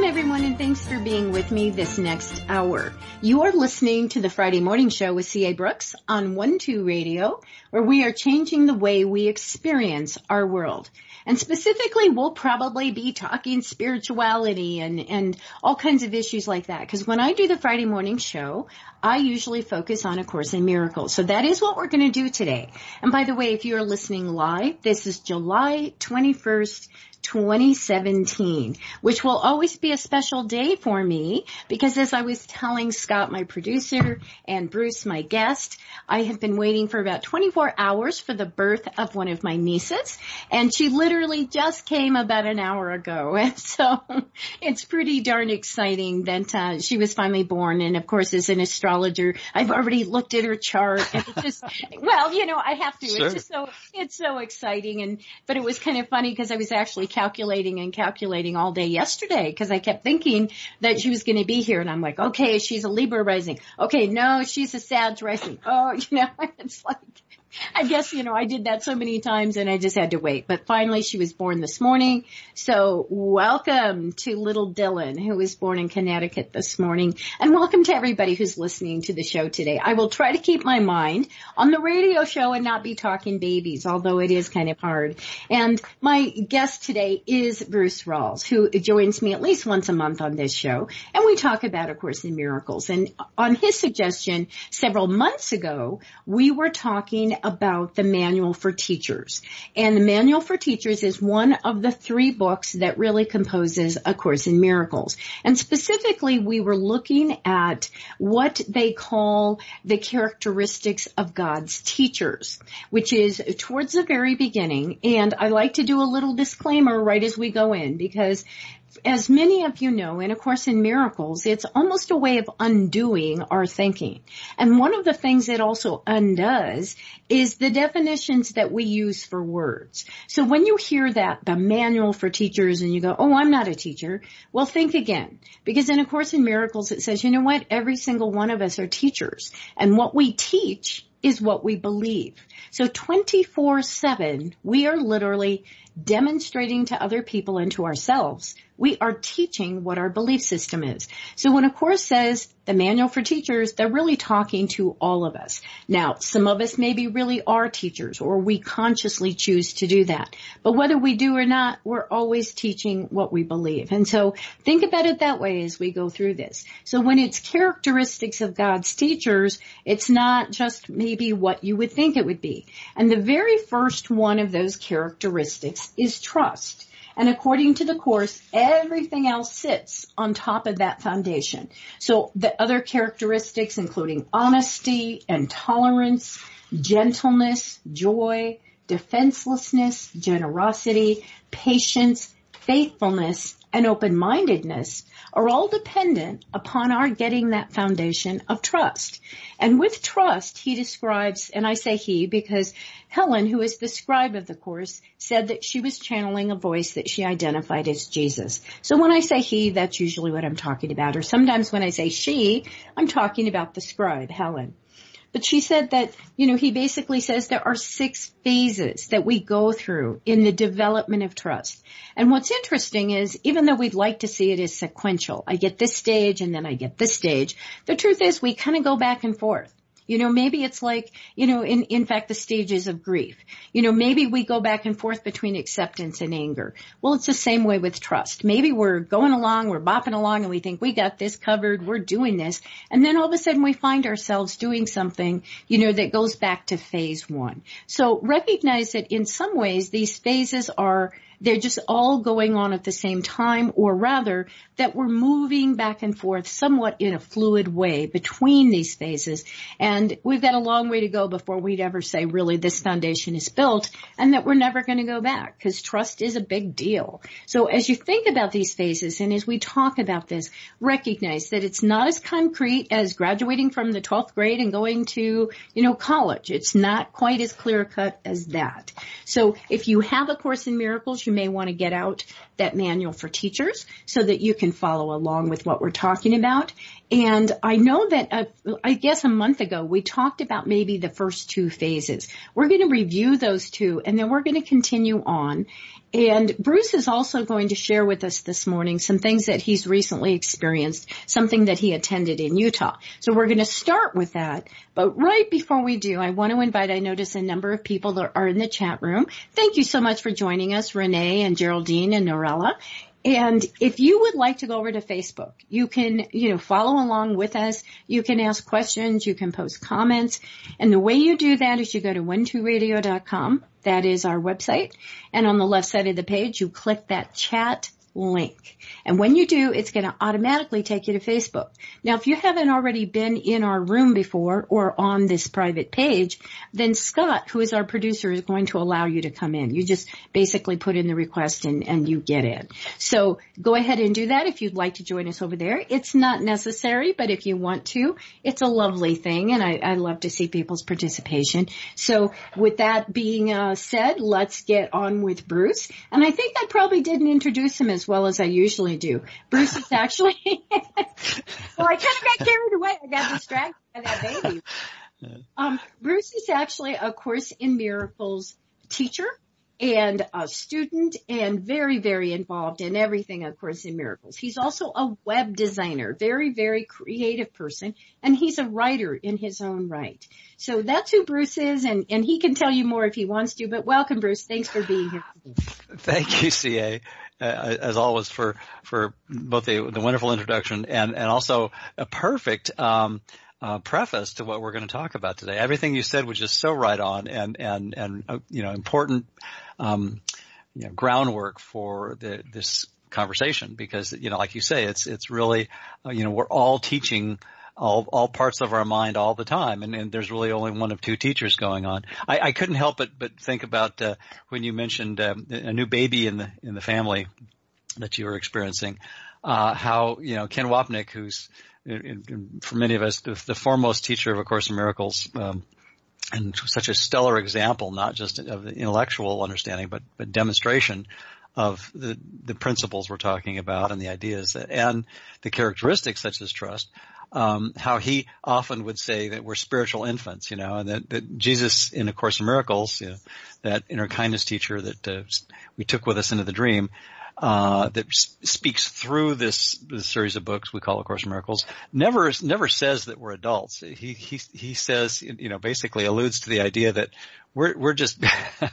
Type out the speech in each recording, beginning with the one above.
Welcome, everyone, and thanks for being with me this next hour. You are listening to the Friday Morning Show with C.A. Brooks on 1-2 Radio, where we are changing the way we experience our world. And specifically, we'll probably be talking spirituality and all kinds of issues like that. Because when I do the Friday Morning Show, I usually focus on A Course in Miracles. So that is what we're going to do today. And by the way, if you're listening live, this is July 21st, 2017, which will always be a special day for me because as I was telling Scott, my producer, and Bruce, my guest, I have been waiting for about 24 hours for the birth of one of my nieces, and she literally just came about an hour ago. And so it's pretty darn exciting that she was finally born. And of course, as an astrologer, I've already looked at her chart. And it's just, well, you know, I have to. Sure. It's so exciting. But it was kind of funny because I was actually calculating all day yesterday because I kept thinking that she was going to be here. And I'm like, okay, she's a Libra rising. Okay, no, she's a Sag rising. Oh, you know, it's like, I guess, you know, I did that so many times and I just had to wait. But finally, she was born this morning. So welcome to little Dylan, who was born in Connecticut this morning. And welcome to everybody who's listening to the show today. I will try to keep my mind on the radio show and not be talking babies, although it is kind of hard. And my guest today is Bruce Rawls, who joins me at least once a month on this show. And we talk about A Course in Miracles. And on his suggestion, several months ago, we were talking about the Manual for Teachers. And the Manual for Teachers is one of the 3 books that really composes A Course in Miracles. And specifically, we were looking at what they call the characteristics of God's teachers, which is towards the very beginning. And I like to do a little disclaimer right as we go in, because as many of you know, in A Course in Miracles, it's almost a way of undoing our thinking. And one of the things it also undoes is the definitions that we use for words. So when you hear that, the Manual for Teachers, and you go, oh, I'm not a teacher, well, think again. Because in A Course in Miracles, it says, you know what? Every single one of us are teachers. And what we teach is what we believe. So 24/7, we are literally demonstrating to other people and to ourselves, we are teaching what our belief system is. So when A Course says the Manual for Teachers, they're really talking to all of us. Now, some of us maybe really are teachers, or we consciously choose to do that. But whether we do or not, we're always teaching what we believe. And so think about it that way as we go through this. So when it's characteristics of God's teachers, it's not just maybe what you would think it would be. And the very first one of those characteristics is trust. And according to the Course, everything else sits on top of that foundation. So the other characteristics, including honesty and tolerance, gentleness, joy, defenselessness, generosity, patience, faithfulness, and open-mindedness, are all dependent upon our getting that foundation of trust. And with trust, he describes, and I say he because Helen, who is the scribe of the Course, said that she was channeling a voice that she identified as Jesus. So when I say he, that's usually what I'm talking about. Or sometimes when I say she, I'm talking about the scribe, Helen. But she said that, you know, he basically says there are 6 phases that we go through in the development of trust. And what's interesting is, even though we'd like to see it as sequential, I get this stage and then I get this stage, the truth is we kind of go back and forth. You know, maybe it's like, you know, in fact, the stages of grief. You know, maybe we go back and forth between acceptance and anger. Well, it's the same way with trust. Maybe we're going along, we're bopping along, and we think we got this covered, we're doing this. And then all of a sudden we find ourselves doing something, you know, that goes back to phase 1. So recognize that in some ways these phases they're just all going on at the same time, or rather that we're moving back and forth somewhat in a fluid way between these phases. And we've got a long way to go before we'd ever say, really, this foundation is built, and that we're never going to go back, because trust is a big deal. So as you think about these phases, and as we talk about this, recognize that it's not as concrete as graduating from the 12th grade and going to, you know, college. It's not quite as clear-cut as that. So if you have A Course in Miracles, you may want to get out that Manual for Teachers so that you can follow along with what we're talking about. And I know that, I guess a month ago, we talked about maybe the first 2 phases. We're going to review those 2, and then we're going to continue on. And Bruce is also going to share with us this morning some things that he's recently experienced, something that he attended in Utah. So we're going to start with that. But right before we do, I want to invite, I notice a number of people that are in the chat room. Thank you so much for joining us, Renee and Geraldine and Norella. And if you would like to go over to Facebook, you can, follow along with us. You can ask questions. You can post comments. And the way you do that is you go to 12radio.com. That is our website. And on the left side of the page, you click that chat link. And when you do, it's going to automatically take you to Facebook. Now, if you haven't already been in our room before or on this private page, then Scott, who is our producer, is going to allow you to come in. You just basically put in the request and you get in. So go ahead and do that if you'd like to join us over there. It's not necessary, but if you want to, it's a lovely thing, and I love to see people's participation. So with that being said, let's get on with Bruce. And I think I probably didn't introduce him as well as I usually do. Bruce is actually, well, I kind of got carried away. I got distracted by that baby. Bruce is actually a Course in Miracles teacher and a student and very, very involved in everything A Course in Miracles. He's also a web designer, very, very creative person, and he's a writer in his own right. So that's who Bruce is, and he can tell you more if he wants to, but welcome, Bruce. Thanks for being here today. Thank you, CA, as always, for both the wonderful introduction and also a perfect preface to what we're going to talk about today. Everything you said was just so right on and important groundwork for this conversation, because like you say, it's really we're all teaching all parts of our mind all the time, and there's really only one of 2 teachers going on. I couldn't help but think about when you mentioned a new baby in the family that you were experiencing, how Ken Wapnick, who's for many of us the foremost teacher of A Course in Miracles, and such a stellar example, not just of the intellectual understanding, but demonstration of the principles we're talking about and the ideas and the characteristics such as trust. How he often would say that we're spiritual infants, and that Jesus in A Course in Miracles, that inner kindness teacher that we took with us into the dream, that speaks through this series of books we call A Course in Miracles, never says that we're adults. He says, basically alludes to the idea that we're just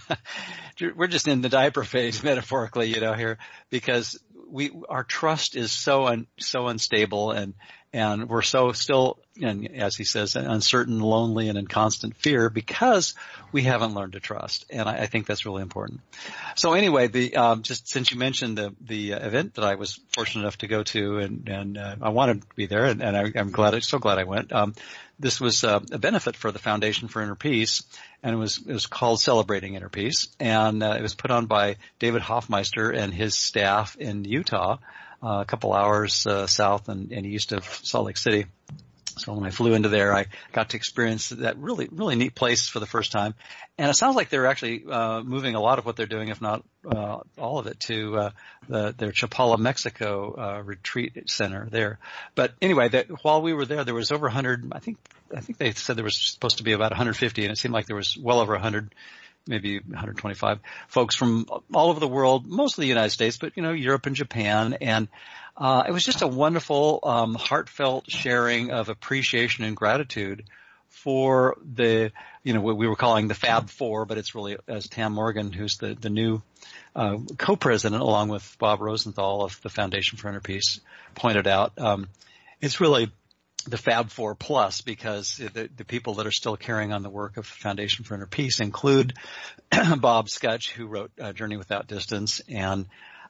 we're just in the diaper phase, metaphorically, here, because our trust is so unstable and we're so still, and as he says, uncertain, lonely, and in constant fear because we haven't learned to trust. And I think that's really important. So anyway, just since you mentioned the event that I was fortunate enough to go to, and I wanted to be there, and I'm so glad I went. This was a benefit for the Foundation for Inner Peace, and it was called Celebrating Inner Peace, and it was put on by David Hoffmeister and his staff in Utah, a couple hours south and east of Salt Lake City. So when I flew into there, I got to experience that really, really neat place for the first time. And it sounds like they're actually moving a lot of what they're doing, if not all of it, to their Chapala, Mexico retreat center there. But anyway, while we were there was over 100. I think they said there was supposed to be about 150, and it seemed like there was well over 100. Maybe 125 folks from all over the world, mostly the United States, but, Europe and Japan. And it was just a wonderful, heartfelt sharing of appreciation and gratitude for what we were calling the Fab Four, but it's really, as Tam Morgan, who's the new co-president, along with Bob Rosenthal of the Foundation for Inner Peace, pointed out, it's really the Fab Four Plus, because the people that are still carrying on the work of Foundation for Inner Peace include Bob Skutch, who wrote Journey Without Distance, and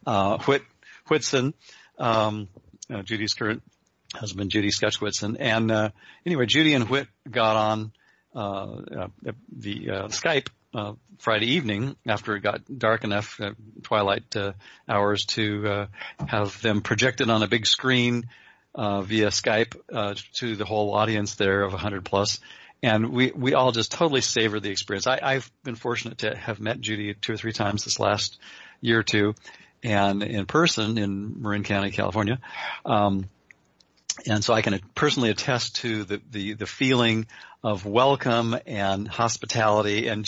Whitson, Judy's current husband, Judy Skutch Whitson. And anyway, Judy and Whit got on the Skype Friday evening after it got dark enough, twilight hours, to have them projected on a big screen via Skype to the whole audience there of 100 plus. And we all just totally savored the experience. I've been fortunate to have met Judy 2 or 3 times this last year or two, and in person in Marin County, California. And so I can personally attest to the feeling of welcome and hospitality and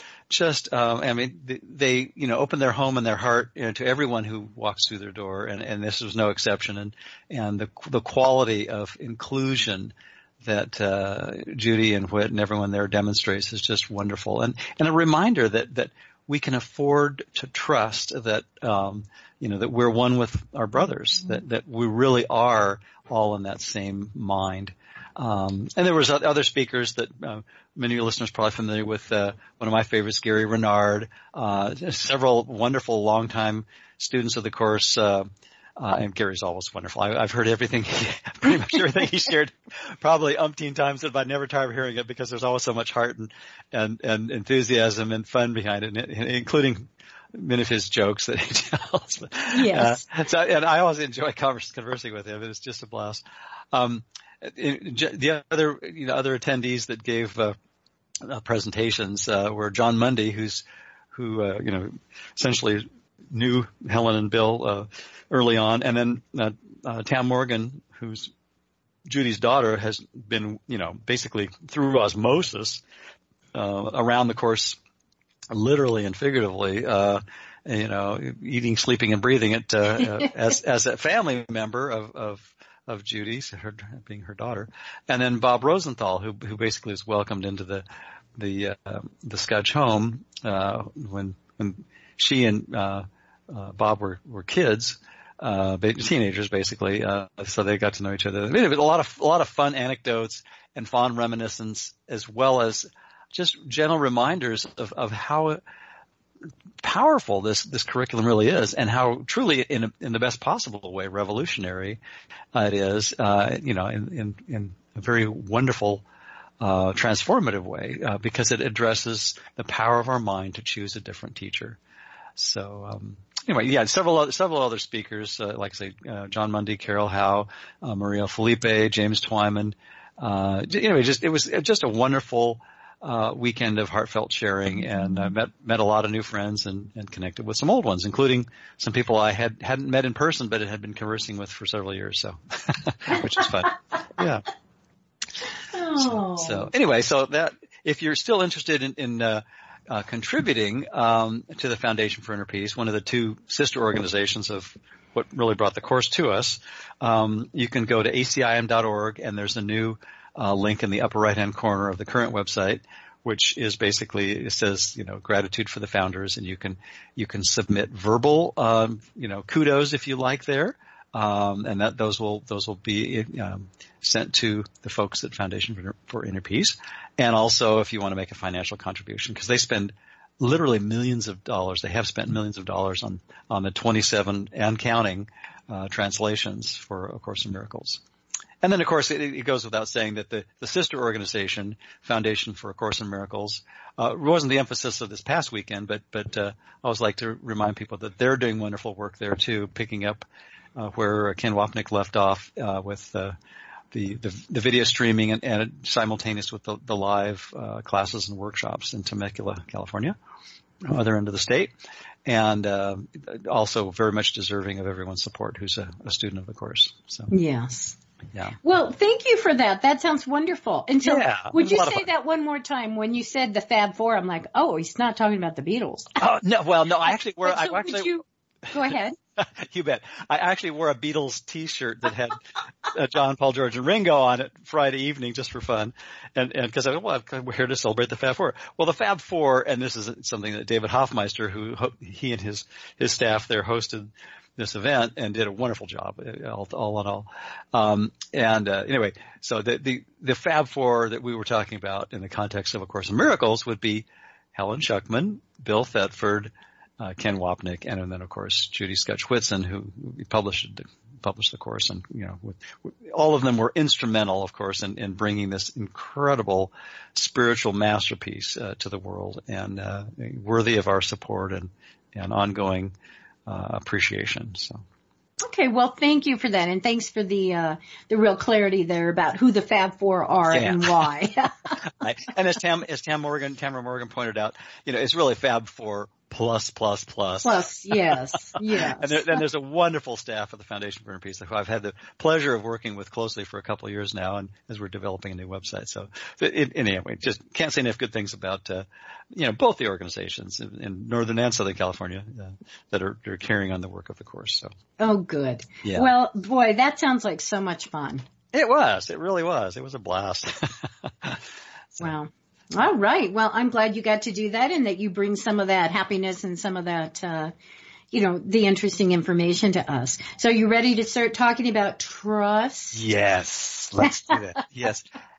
they, open their home and their heart to everyone who walks through their door, and this was no exception. And the quality of inclusion that Judy and Whit and everyone there demonstrates is just wonderful. And a reminder that we can afford to trust that that we're one with our brothers, that we really are all in that same mind. And there was other speakers that many of your listeners are probably familiar with. One of my favorites, Gary Renard, several wonderful longtime students of the course. And Gary's always wonderful. I've heard everything, pretty much everything he shared, probably umpteen times, but I never tire of hearing it because there's always so much heart and enthusiasm and fun behind it, including many of his jokes that he tells. Yes. And I always enjoy conversing with him. It's just a blast. The other attendees that gave presentations were John Mundy, who essentially knew Helen and Bill early on, and then Tam Morgan, who's Judy's daughter, has been basically through osmosis around the course, literally and figuratively, eating, sleeping, and breathing it as a family member of Judy's, being her daughter, and then Bob Rosenthal, who basically was welcomed into the Scudge home when she and Bob were kids, teenagers basically, so they got to know each other. I mean, it was a lot of fun anecdotes and fond reminiscence, as well as just gentle reminders of how powerful this curriculum really is, and how truly in the best possible way revolutionary it is, in a very wonderful transformative way, because it addresses the power of our mind to choose a different teacher. So anyway, yeah, several other speakers, like I say, John Mundy, Carol Howe, Maria Felipe, James Twyman. It was just a wonderful weekend of heartfelt sharing, and I met a lot of new friends and connected with some old ones, including some people I hadn't met in person, but had been conversing with for several years. So, which is fun. Yeah. Oh. So anyway, so that if you're still interested in contributing to the Foundation for Inner Peace, one of the two sister organizations of what really brought the course to us, you can go to acim.org, and there's a new link in the upper right-hand corner of the current website, which is basically, it says, gratitude for the founders, and you can submit verbal, kudos if you like there, and that those will be sent to the folks at Foundation for Inner Peace, and also if you want to make a financial contribution, because they spend literally millions of dollars. They have spent millions of dollars on the 27 and counting translations for A Course in Miracles. And then, of course, it goes without saying that the sister organization, Foundation for A Course in Miracles, wasn't the emphasis of this past weekend, but I always like to remind people that they're doing wonderful work there too, picking up where Ken Wapnick left off with the video streaming and simultaneous with the live classes and workshops in Temecula, California, other end of the state, and also very much deserving of everyone's support who's a student of the course. So yes. Yeah. Well, thank you for that. That sounds wonderful. And so, would you say that one more time? When you said the Fab Four, I'm like, oh, he's not talking about the Beatles. Oh no, well, no, Go ahead. You bet. I actually wore a Beatles T-shirt that had John, Paul, George, and Ringo on it Friday evening just for fun, and because we're here to celebrate the Fab Four. Well, the Fab Four, and this is something that David Hoffmeister, he and his staff there hosted this event and did a wonderful job, all in all. Anyway, so the Fab Four that we were talking about in the context of A Course in Miracles would be Helen Schuckman, Bill Thetford, Ken Wapnick, and then of course Judy Scudge Whitson, who published the course, and all of them were instrumental, of course, in bringing this incredible spiritual masterpiece to the world, and worthy of our support and ongoing appreciation. So. Okay, well, thank you for that, and thanks for the real clarity there about who the Fab Four are and why. And as Tamara Morgan pointed out, it's really Fab Four plus. Plus, yes, yes. And then there's a wonderful staff at the Foundation for Inner Peace who I've had the pleasure of working with closely for a couple of years now, and as we're developing a new website. So, anyway, just can't say enough good things about, both the organizations in Northern and Southern California that are carrying on the work of the course. So. Oh, good. Yeah. Well, boy, that sounds like so much fun. It was. It really was. It was a blast. So. Wow. All right. Well, I'm glad you got to do that and that you bring some of that happiness and some of that, the interesting information to us. So are you ready to start talking about trust? Yes. Let's do that. Yes.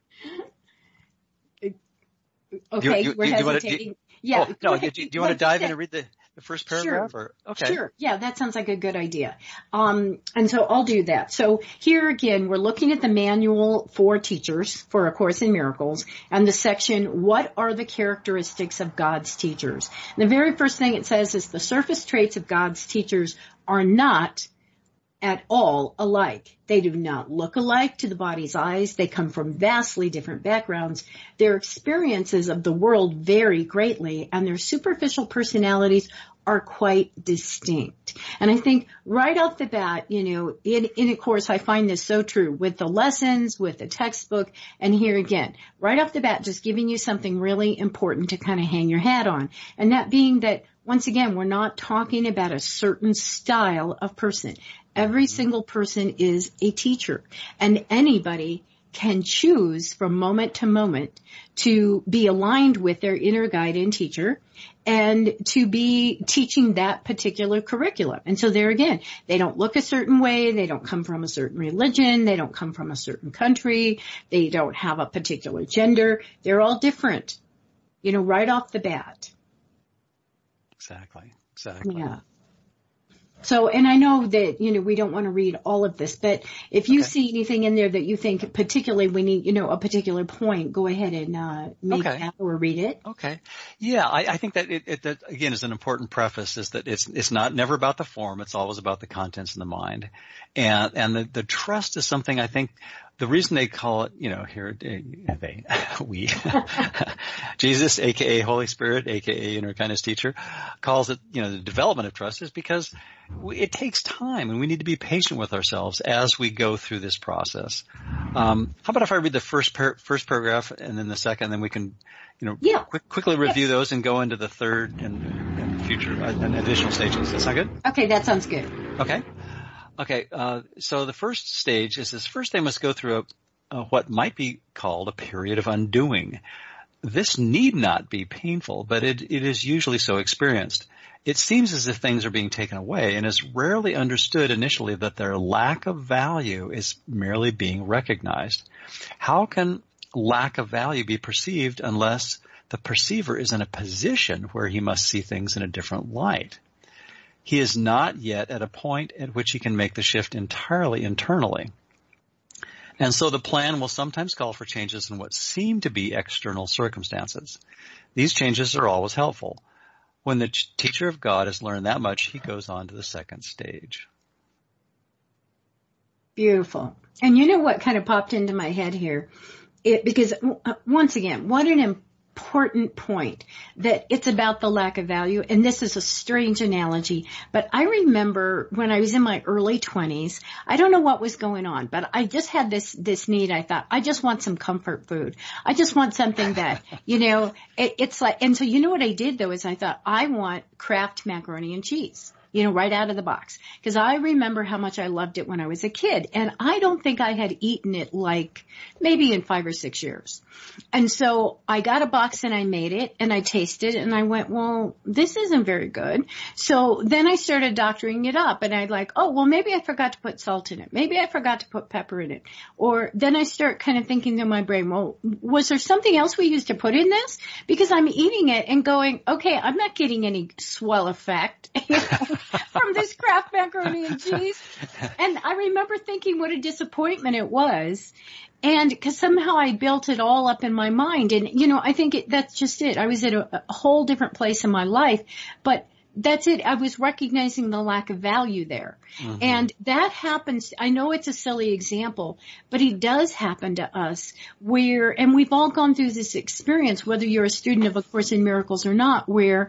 Okay. We're hesitating. Do you want to dive in and read the first paragraph? Sure. Okay. Sure. Yeah, that sounds like a good idea. And so I'll do that. So here again, we're looking at the manual for teachers for A Course in Miracles and the section, what are the characteristics of God's teachers? And the very first thing it says is the surface traits of God's teachers are not at all alike. They do not look alike to the body's eyes. They come from vastly different backgrounds. Their experiences of the world vary greatly, and their superficial personalities are quite distinct. And I think right off the bat, in A Course, I find this so true with the lessons, with the textbook, and here again, right off the bat, just giving you something really important to kind of hang your hat on. And that being that, once again, we're not talking about a certain style of person. Every single person is a teacher, and anybody can choose from moment to moment to be aligned with their inner guide and teacher and to be teaching that particular curriculum. And so there again, they don't look a certain way. They don't come from a certain religion. They don't come from a certain country. They don't have a particular gender. They're all different, right off the bat. Exactly. Yeah. So, and I know that, we don't want to read all of this, but if you see anything in there that you think particularly we need, a particular point, go ahead and make that or read it. Okay. Yeah, I think that that again is an important preface is that it's never about the form, it's always about the contents in the mind. And the trust is something I think the reason they call it, we, Jesus, aka Holy Spirit, aka Inner Kindness Teacher, calls it, the development of trust is because it takes time and we need to be patient with ourselves as we go through this process. How about if I read the first paragraph and then the second, and then we can, quickly review those and go into the third and future and additional stages. Does that sound good? Okay, that sounds good. Okay, so the first stage is this. First they must go through what might be called a period of undoing. This need not be painful, but it is usually so experienced. It seems as if things are being taken away and is rarely understood initially that their lack of value is merely being recognized. How can lack of value be perceived unless the perceiver is in a position where he must see things in a different light? He is not yet at a point at which he can make the shift entirely internally. And so the plan will sometimes call for changes in what seem to be external circumstances. These changes are always helpful. When the teacher of God has learned that much, he goes on to the second stage. Beautiful. And you know what kind of popped into my head here? Because once again, what an important point that it's about the lack of value. And this is a strange analogy, but I remember when I was in my early 20s, I don't know what was going on, but I just had this need. I thought, I just want some comfort food. I just want something that, it's like, and so you know what I did though is I thought, I want Kraft macaroni and cheese. Right out of the box. Because I remember how much I loved it when I was a kid. And I don't think I had eaten it maybe in 5 or 6 years. And so I got a box and I made it and I tasted it and I went, well, this isn't very good. So then I started doctoring it up and I'd maybe I forgot to put salt in it. Maybe I forgot to put pepper in it. Or then I start kind of thinking in my brain, well, was there something else we used to put in this? Because I'm eating it and going, okay, I'm not getting any swell effect. From this Kraft macaroni and cheese. And I remember thinking what a disappointment it was. And because somehow I built it all up in my mind. And, I think that's just it. I was at a whole different place in my life. But that's it. I was recognizing the lack of value there. Mm-hmm. And that happens. I know it's a silly example, but it does happen to us and we've all gone through this experience, whether you're a student of A Course in Miracles or not, where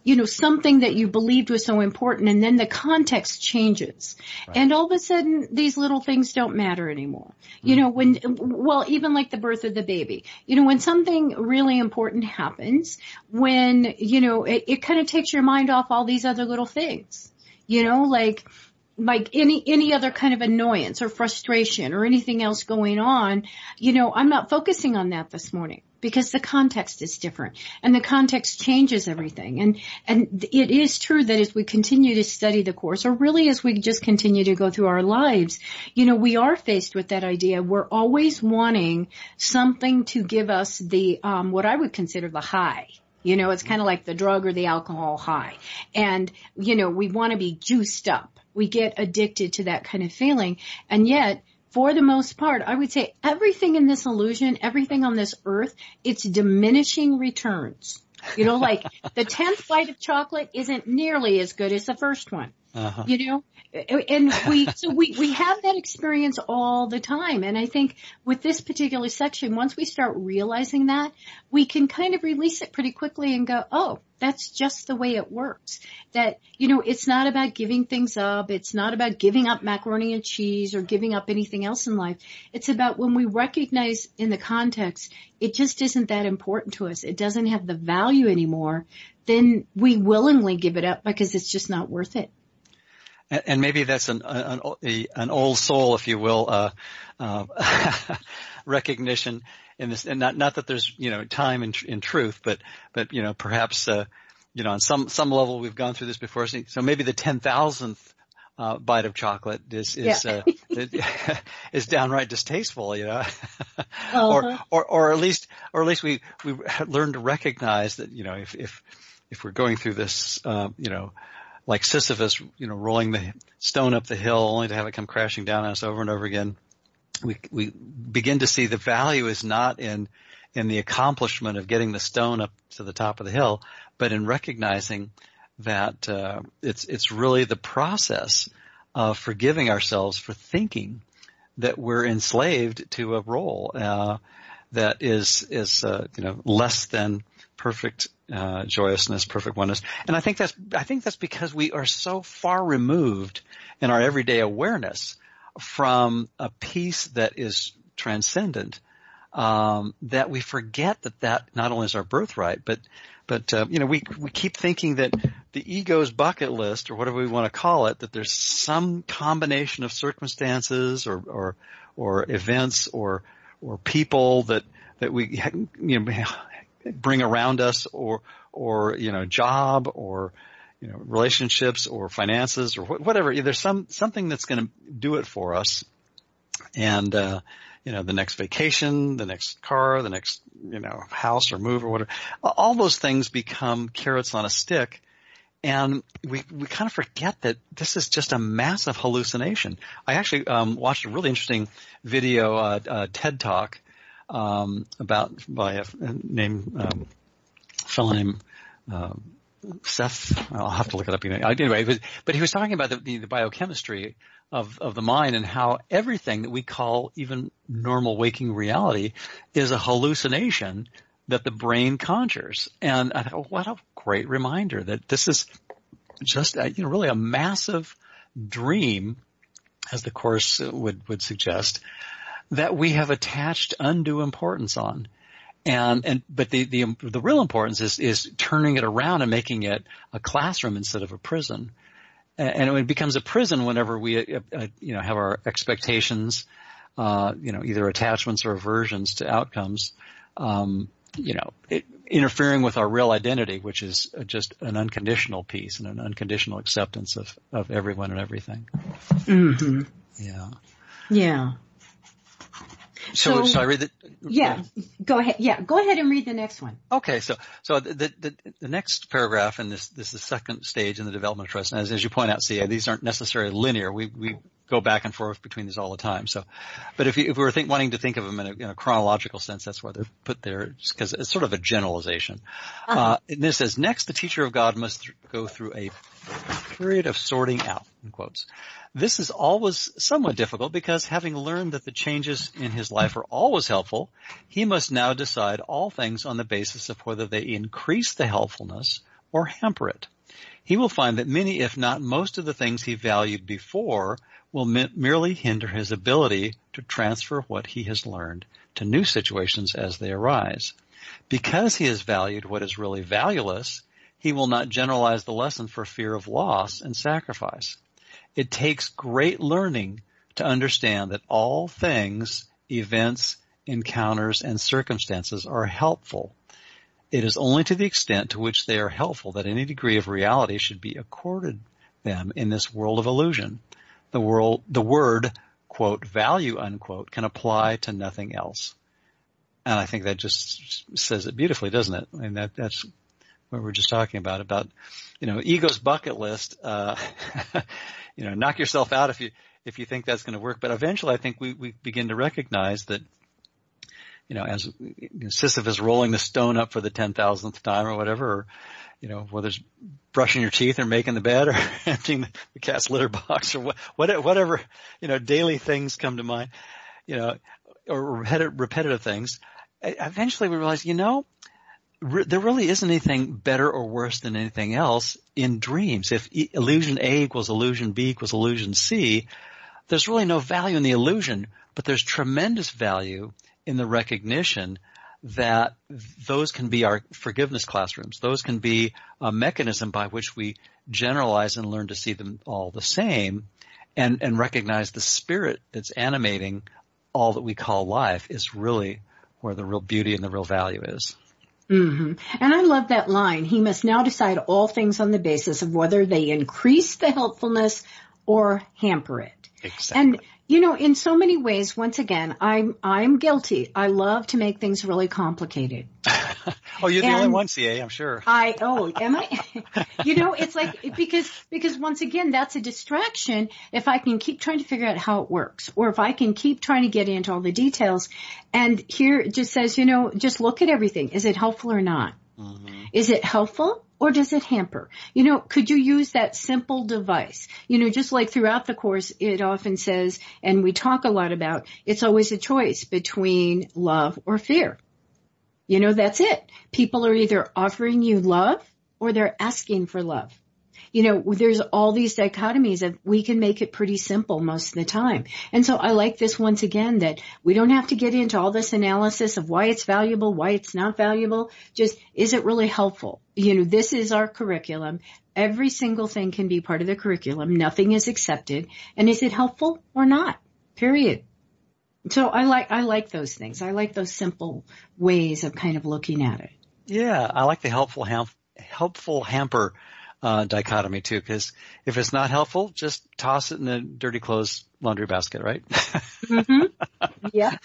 something that you believed was so important, and then the context changes. Right. And all of a sudden, these little things don't matter anymore. Mm-hmm. Even like the birth of the baby. When something really important happens, when, it kind of takes your mind off all these other little things, like any other kind of annoyance or frustration or anything else going on, I'm not focusing on that this morning because the context is different and the context changes everything. And it is true that as we continue to study the Course, or really as we just continue to go through our lives, we are faced with that idea. We're always wanting something to give us the, what I would consider the high. It's kind of like the drug or the alcohol high. And, we want to be juiced up. We get addicted to that kind of feeling. And yet, for the most part, I would say everything in this illusion, everything on this earth, it's diminishing returns. Like the 10th bite of chocolate isn't nearly as good as the first one. Uh-huh. And we have that experience all the time. And I think with this particular section, once we start realizing that, we can kind of release it pretty quickly and go, oh, that's just the way it works. That, it's not about giving things up. It's not about giving up macaroni and cheese or giving up anything else in life. It's about when we recognize in the context, it just isn't that important to us. It doesn't have the value anymore. Then we willingly give it up because it's just not worth it. And maybe that's an old soul, if you will, recognition in this, and not that there's, time in truth, but, perhaps, on some level we've gone through this before. So maybe the 10,000th, bite of chocolate is is downright distasteful, uh-huh. or at least we learn to recognize that, if we're going through this, like Sisyphus, rolling the stone up the hill only to have it come crashing down on us over and over again, we begin to see the value is not in the accomplishment of getting the stone up to the top of the hill, but in recognizing that it's really the process of forgiving ourselves for thinking that we're enslaved to a role that is less than perfect joyousness, perfect oneness. And I think that's because we are so far removed in our everyday awareness from a peace that is transcendent, that we forget that not only is our birthright, but we keep thinking that the ego's bucket list, or whatever we want to call it, that there's some combination of circumstances or events or people that we bring around us, or job, or relationships, or finances, or whatever. There's something that's going to do it for us, and the next vacation, the next car, the next house or move or whatever. All those things become carrots on a stick, and we kind of forget that this is just a massive hallucination. I actually watched a really interesting video, TED Talk, by a fellow named Seth. I'll have to look it up. Anyway, but he was talking about the biochemistry of the mind, and how everything that we call even normal waking reality is a hallucination that the brain conjures. And I thought, what a great reminder that this is just really a massive dream, as the Course would suggest, that we have attached undue importance on. But the real importance is turning it around and making it a classroom instead of a prison. And it becomes a prison whenever we, have our expectations, either attachments or aversions to outcomes, interfering with our real identity, which is just an unconditional peace and an unconditional acceptance of everyone and everything. Mm-hmm. Yeah. Yeah. So I read that. Yeah, go ahead. Yeah, go ahead and read the next one. Okay, so the next paragraph in this is the second stage in the development of trust. And as you point out, CA, these aren't necessarily linear. We go back and forth between these all the time. So, but if we were wanting to think of them in a chronological sense, that's why they're put there, because it's sort of a generalization. Uh-huh. And this says, next, the teacher of God must go through a period of sorting out, in quotes. This is always somewhat difficult because, having learned that the changes in his life are always helpful, he must now decide all things on the basis of whether they increase the helpfulness or hamper it. He will find that many, if not most of the things he valued before will merely hinder his ability to transfer what he has learned to new situations as they arise. Because he has valued what is really valueless, he will not generalize the lesson for fear of loss and sacrifice. It takes great learning to understand that all things, events, encounters, and circumstances are helpful. It is only to the extent to which they are helpful that any degree of reality should be accorded them in this world of illusion. The word, quote, value, unquote, can apply to nothing else. And I think that just says it beautifully, doesn't it? I mean, that's what we're just talking about, ego's bucket list. Knock yourself out if you think that's going to work. But eventually I think we begin to recognize that, as Sisyphus rolling the stone up for the 10,000th time or whatever, or, whether it's brushing your teeth or making the bed or emptying the cat's litter box or whatever, daily things come to mind, or repetitive things. Eventually we realize, there really isn't anything better or worse than anything else in dreams. If illusion A equals illusion B equals illusion C, there's really no value in the illusion, but there's tremendous value in the recognition that those can be our forgiveness classrooms. Those can be a mechanism by which we generalize and learn to see them all the same and recognize the spirit that's animating all that we call life is really where the real beauty and the real value is. Mm-hmm. And I love that line. He must now decide all things on the basis of whether they increase the helpfulness or hamper it. Exactly. And, in so many ways, once again, I'm guilty. I love to make things really complicated. Oh, you're the only one, CA, I'm sure. Am I? It's like, because once again, that's a distraction if I can keep trying to figure out how it works, or if I can keep trying to get into all the details. And here it just says, just look at everything. Is it helpful or not? Mm-hmm. Is it helpful or does it hamper? Could you use that simple device? Just like throughout the course, it often says, and we talk a lot about, it's always a choice between love or fear. That's it. People are either offering you love or they're asking for love. There's all these dichotomies of we can make it pretty simple most of the time. And so I like this once again, that we don't have to get into all this analysis of why it's valuable, why it's not valuable. Just, is it really helpful? This is our curriculum. Every single thing can be part of the curriculum. Nothing is accepted. And is it helpful or not? Period. So I like those things. I like those simple ways of kind of looking at it. Yeah, I like the helpful hamper dichotomy too, because if it's not helpful, just toss it in the dirty clothes laundry basket, right? Mm-hmm. Yeah.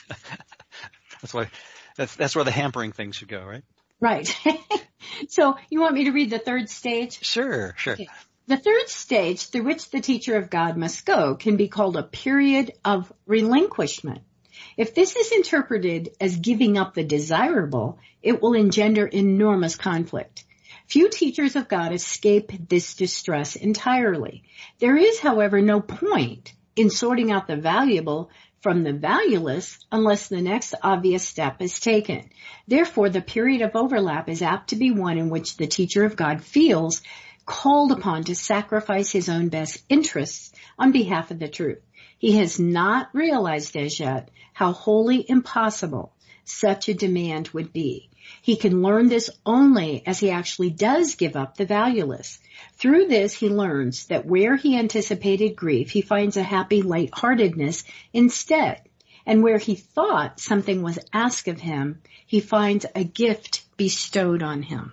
That's where the hampering thing should go, right? Right. So you want me to read the third stage? Sure. Okay. The third stage through which the teacher of God must go can be called a period of relinquishment. If this is interpreted as giving up the desirable, it will engender enormous conflict. Few teachers of God escape this distress entirely. There is, however, no point in sorting out the valuable from the valueless unless the next obvious step is taken. Therefore, the period of overlap is apt to be one in which the teacher of God feels called upon to sacrifice his own best interests on behalf of the truth. He has not realized as yet how wholly impossible such a demand would be. He can learn this only as he actually does give up the valueless. Through this, he learns that where he anticipated grief, he finds a happy lightheartedness instead. And where he thought something was asked of him, he finds a gift bestowed on him.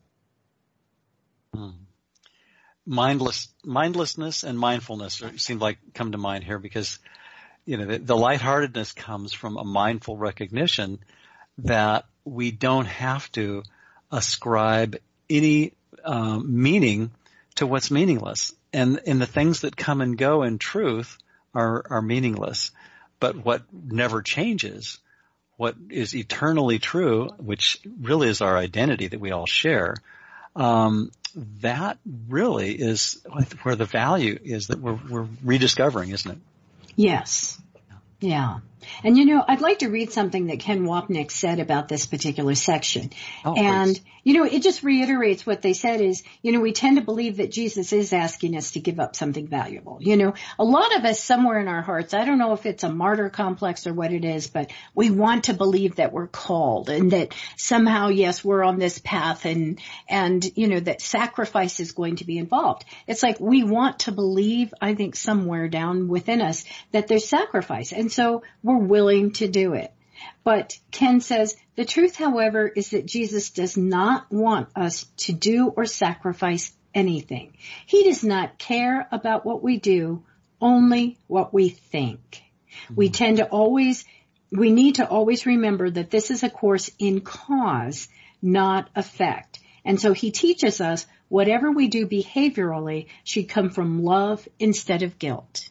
Mindlessness and mindfulness seem like come to mind here because, the lightheartedness comes from a mindful recognition that we don't have to ascribe any meaning to what's meaningless. And the things that come and go in truth are meaningless. But what never changes, what is eternally true, which really is our identity that we all share, that really is where the value is that we're rediscovering, isn't it? Yes. Yeah. And you know, I'd like to read something that Ken Wapnick said about this particular section. And, you know, it just reiterates what they said is, you know, we tend to believe that Jesus is asking us to give up something valuable. You know, a lot of us somewhere in our hearts, I don't know if it's a martyr complex or what it is, but we want to believe that we're called and that somehow, yes, we're on this path and, you know, that sacrifice is going to be involved. It's like we want to believe, I think somewhere down within us that there's sacrifice. And so we're willing to do it. But Ken says, the truth, however, is that Jesus does not want us to do or sacrifice anything. He does not care about what we do, only what we think. Mm-hmm. We need to always remember that this is a course in cause, not effect. And so he teaches us whatever we do behaviorally should come from love instead of guilt.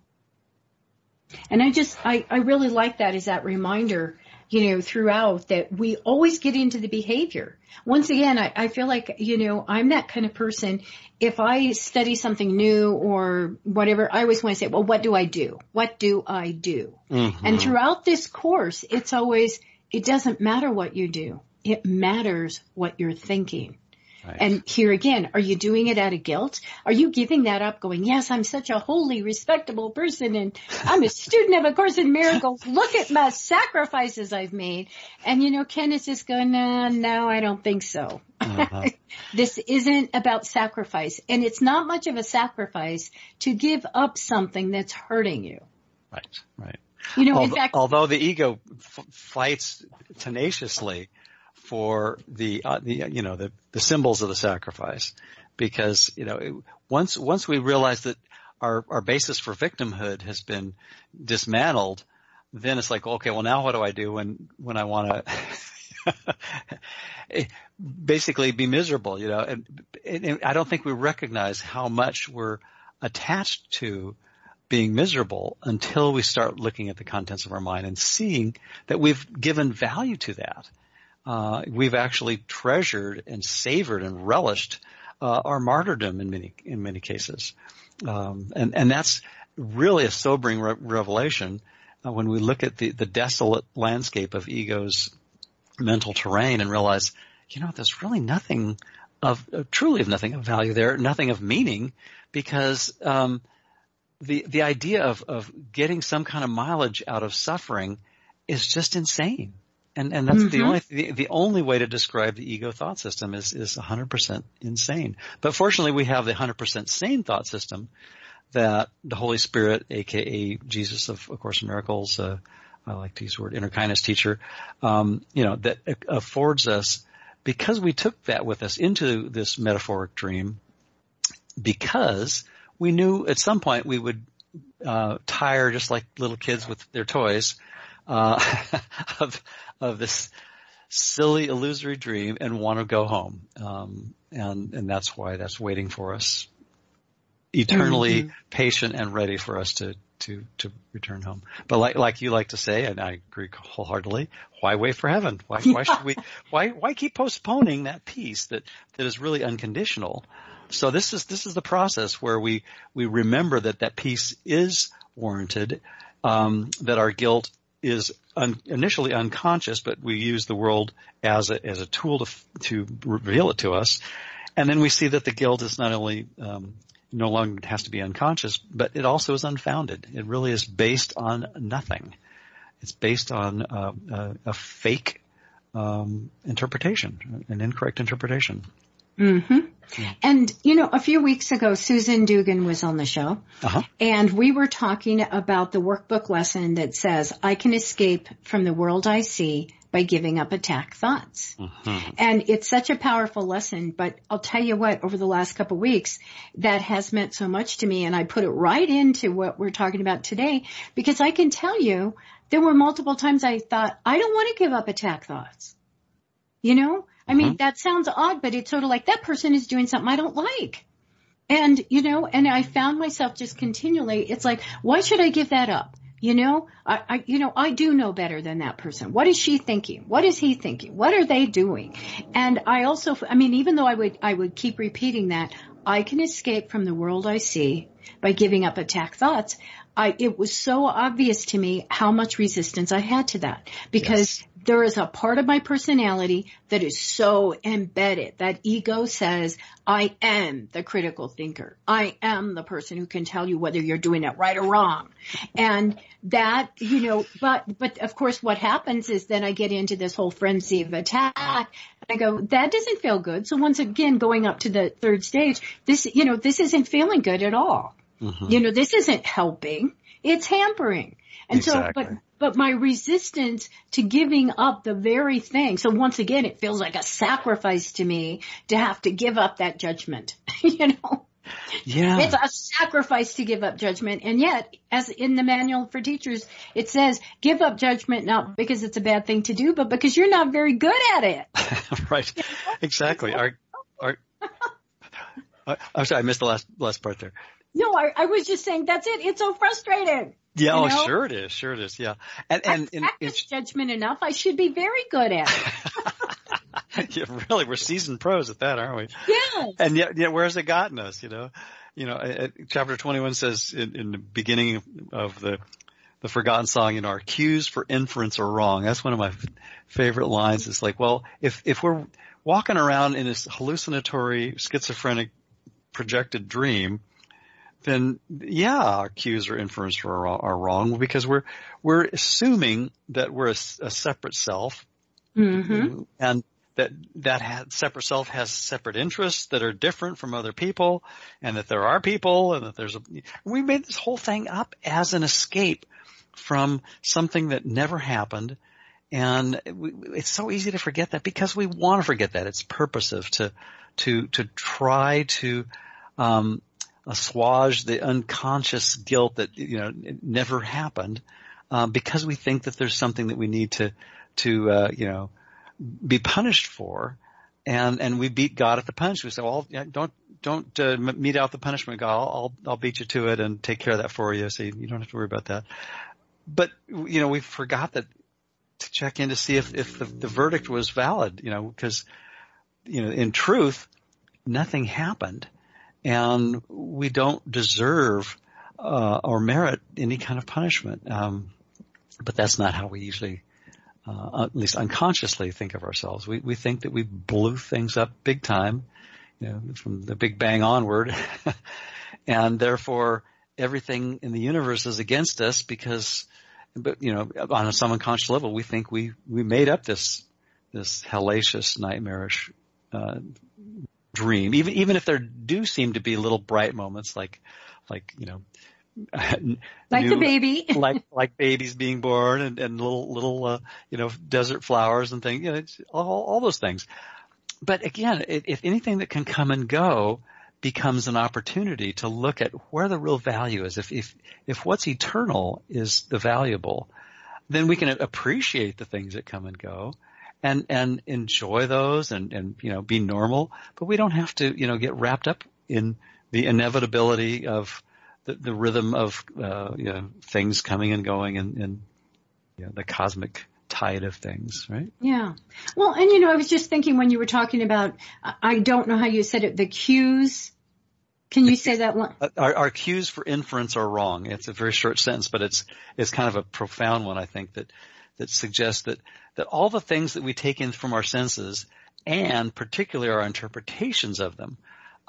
And I really like that as that reminder, you know, throughout that we always get into the behavior. Once again, I feel like, you know, I'm that kind of person. If I study something new or whatever, I always want to say, well, what do I do? What do I do? Mm-hmm. And throughout this course, it's always, it doesn't matter what you do. It matters what you're thinking. Right. And here again, are you doing it out of guilt? Are you giving that up going, yes, I'm such a holy, respectable person and I'm a student of A Course in Miracles. Look at my sacrifices I've made. And, you know, Ken is just going, no, I don't think so. Uh-huh. This isn't about sacrifice. And it's not much of a sacrifice to give up something that's hurting you. Right. You know, in fact, although the ego fights tenaciously for the symbols of the sacrifice, because, you know, once we realize that our basis for victimhood has been dismantled, then it's like, okay, well, now what do I do when I want to basically be miserable, you know? And I don't think we recognize how much we're attached to being miserable until we start looking at the contents of our mind and seeing that we've given value to that. We've actually treasured and savored and relished our martyrdom in many cases, and that's really a sobering revelation when we look at the desolate landscape of ego's mental terrain and realize, you know, there's really nothing truly nothing of value there, nothing of meaning, because the idea of getting some kind of mileage out of suffering is just insane. And that's mm-hmm. the only way to describe the ego thought system is 100% insane. But fortunately, we have the 100% sane thought system that the Holy Spirit, aka Jesus of A Course in Miracles, I like to use the word inner kindness teacher, you know, that affords us, because we took that with us into this metaphoric dream, because we knew at some point we would tire, just like little kids with their toys, of this silly, illusory dream and want to go home. And that's why that's waiting for us, eternally mm-hmm. patient and ready for us to return home. But like you like to say, and I agree wholeheartedly, why wait for heaven? Why should we, why keep postponing that peace that is really unconditional? So this is the process where we remember that peace is warranted, that our guilt is initially unconscious, but we use the world as a tool to reveal it to us. And then we see that the guilt is not only no longer has to be unconscious, but it also is unfounded. It really is based on nothing. It's based on a fake interpretation, an incorrect interpretation. Mm-hmm. Yeah. And, you know, a few weeks ago, Susan Dugan was on the show, uh-huh. and we were talking about the workbook lesson that says, I can escape from the world I see by giving up attack thoughts. Mm-hmm. And it's such a powerful lesson, but I'll tell you what, over the last couple of weeks, that has meant so much to me, and I put it right into what we're talking about today, because I can tell you, there were multiple times I thought, I don't want to give up attack thoughts. You know? I mean, that sounds odd, but it's sort of like that person is doing something I don't like. And, you know, and I found myself just continually, it's like, why should I give that up? You know, I do know better than that person. What is she thinking? What is he thinking? What are they doing? And I also, I mean, even though I would keep repeating that, I can escape from the world I see by giving up attack thoughts, it was so obvious to me how much resistance I had to that, because there is a part of my personality that is so embedded. That ego says, I am the critical thinker. I am the person who can tell you whether you're doing it right or wrong. And that, but of course what happens is then I get into this whole frenzy of attack, and I go, that doesn't feel good. So once again, going up to the third stage, this isn't feeling good at all. Mm-hmm. This isn't helping. It's hampering. And exactly. But my resistance to giving up the very thing. So once again, it feels like a sacrifice to me to have to give up that judgment, Yeah. It's a sacrifice to give up judgment. And yet, as in the manual for teachers, it says, give up judgment not because it's a bad thing to do, but because you're not very good at it. Right. Exactly. I'm sorry, I missed the last part there. No, I was just saying that's it. It's so frustrating. Yeah, sure it is. Sure it is. Yeah. And I practice judgment enough. I should be very good at it. Yeah, really, we're seasoned pros at that, aren't we? Yes. And yet where's it gotten us, chapter 21 says in the beginning of the forgotten song, our cues for inference are wrong. That's one of my favorite lines. It's like, well, if we're walking around in this hallucinatory, schizophrenic, projected dream, then our cues or inference are wrong, because we're assuming that we're a separate self, mm-hmm. and that separate self has separate interests that are different from other people, and that there are people, and that we made this whole thing up as an escape from something that never happened. And it's so easy to forget that, because we want to forget that. It's purposive to try to assuage the unconscious guilt that it never happened, because we think that there's something that we need to be punished for, and we beat God at the punch. We say, well, don't mete out the punishment, God. I'll beat you to it and take care of that for you, so you don't have to worry about that. But we forgot to check in to see if the verdict was valid, because in truth, nothing happened. And we don't deserve or merit any kind of punishment. But that's not how we usually, at least unconsciously, think of ourselves. We think that we blew things up big time, from the Big Bang onward. And therefore, everything in the universe is against us because, on some unconscious level, we think we made up this hellacious, nightmarish dream, even if there do seem to be little bright moments like the baby, like babies being born and little desert flowers and things, it's all those things. But again, if anything that can come and go becomes an opportunity to look at where the real value is, if what's eternal is the valuable, then we can appreciate the things that come and go. And enjoy those and be normal, but we don't have to, get wrapped up in the inevitability of the rhythm of, things coming and going and the cosmic tide of things, right? Yeah. Well, and I was just thinking when you were talking about, I don't know how you said it, the cues. Can you say that one? Our cues for inference are wrong. It's a very short sentence, but it's kind of a profound one, I think, that suggests that all the things that we take in from our senses, and particularly our interpretations of them,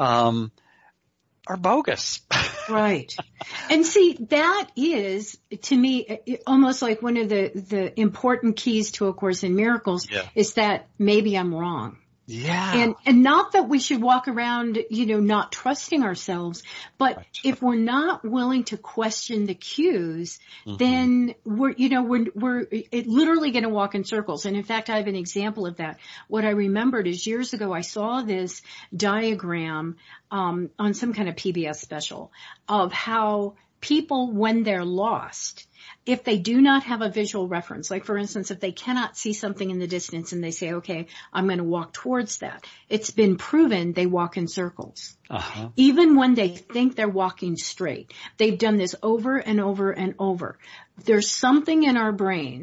are bogus. Right. And see, that is, to me, almost like one of the important keys to A Course in Miracles is that maybe I'm wrong. Yeah. And not that we should walk around, not trusting ourselves, but right. If we're not willing to question the cues, mm-hmm. then we're literally going to walk in circles. And in fact, I have an example of that. What I remembered is years ago, I saw this diagram, on some kind of PBS special of how people, when they're lost, if they do not have a visual reference, like for instance, if they cannot see something in the distance and they say, okay, I'm going to walk towards that, it's been proven they walk in circles. Uh-huh. Even when they think they're walking straight. They've done this over and over and over. There's something in our brains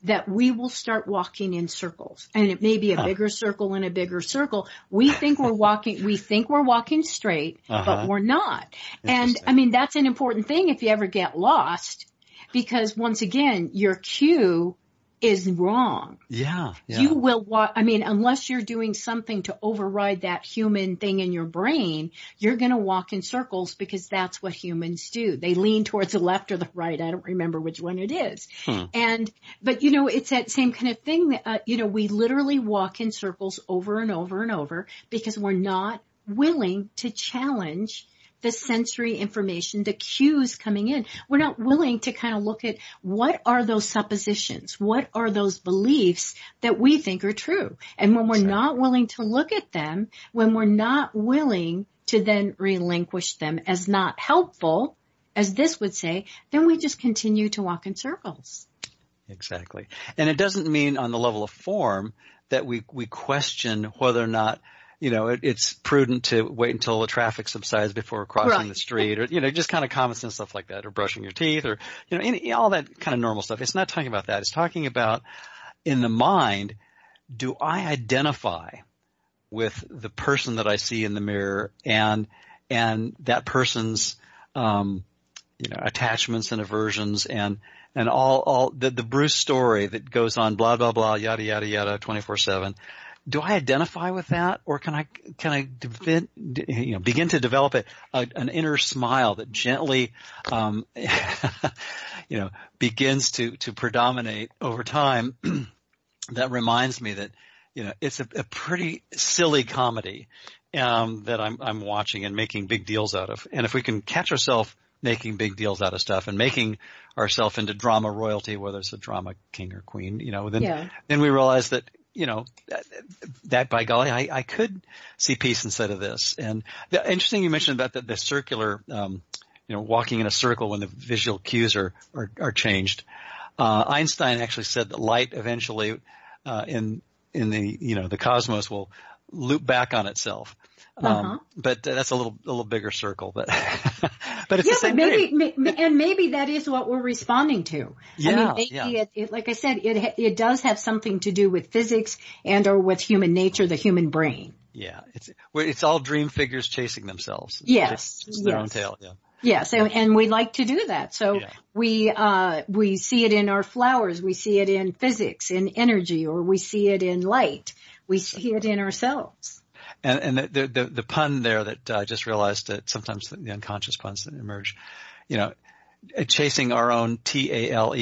that we will start walking in circles, and it may be a bigger circle and a bigger circle. We think we're walking straight, but we're not. And I mean, that's an important thing if you ever get lost, because once again, your cue is wrong. Yeah. You will walk, I mean, unless you're doing something to override that human thing in your brain, you're going to walk in circles because that's what humans do. They lean towards the left or the right. I don't remember which one it is. But you know, it's that same kind of thing. You know, we literally walk in circles over and over and over because we're not willing to challenge the sensory information, the cues coming in. We're not willing to kind of look at what are those suppositions, what are those beliefs that we think are true. And when we're not willing to look at them, when we're not willing to then relinquish them as not helpful, as this would say, then we just continue to walk in circles. Exactly. And it doesn't mean on the level of form that we question whether or not, you know, it's prudent to wait until the traffic subsides before crossing the street, or, you know, just kind of common sense stuff like that, or brushing your teeth, or, you know, all that kind of normal stuff. It's not talking about that. It's talking about in the mind, do I identify with the person that I see in the mirror and that person's, you know, attachments and aversions and all the Bruce story that goes on, blah, blah, blah, yada, yada, yada, 24/7. Do I identify with that, or can I begin to develop an inner smile that gently, you know, begins to predominate over time? That reminds me that, you know, it's a pretty silly comedy, that I'm watching and making big deals out of. And if we can catch ourselves making big deals out of stuff and making ourselves into drama royalty, whether it's a drama king or queen, you know, then we realize that, you know, that by golly, I could see peace instead of this. And interesting you mentioned about the circular, you know, walking in a circle when the visual cues are changed. Einstein actually said that light eventually, in the, you know, the cosmos will loop back on itself. But that's a little bigger circle, but it's the same thing. And maybe that is what we're responding to. I mean, maybe it, like I said, it does have something to do with physics and or with human nature, the human brain. Yeah. It's all dream figures chasing themselves. Yes. Chasing their own tail. Yeah. Yes, and we like to do that. So we see it in our flowers, we see it in physics, in energy, or we see it in light. We see it in ourselves. And the pun there that I just realized that sometimes the unconscious puns that emerge, you know, chasing our own TALE.